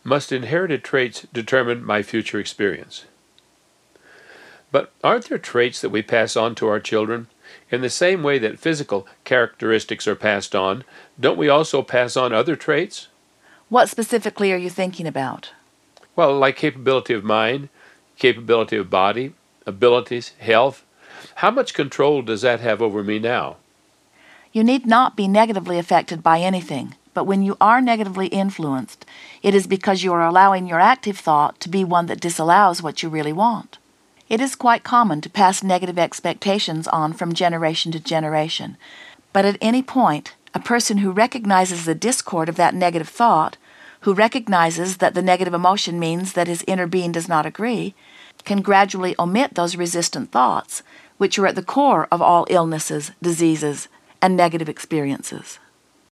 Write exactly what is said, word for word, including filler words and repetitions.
Must inherited traits determine my future experience? But aren't there traits that we pass on to our children? In the same way that physical characteristics are passed on, don't we also pass on other traits? What specifically are you thinking about? Well, like capability of mind, capability of body, abilities, health. How much control does that have over me now? You need not be negatively affected by anything, but when you are negatively influenced, it is because you are allowing your active thought to be one that disallows what you really want. It is quite common to pass negative expectations on from generation to generation, but at any point, a person who recognizes the discord of that negative thought, who recognizes that the negative emotion means that his inner being does not agree, can gradually omit those resistant thoughts, which are at the core of all illnesses, diseases, and negative experiences.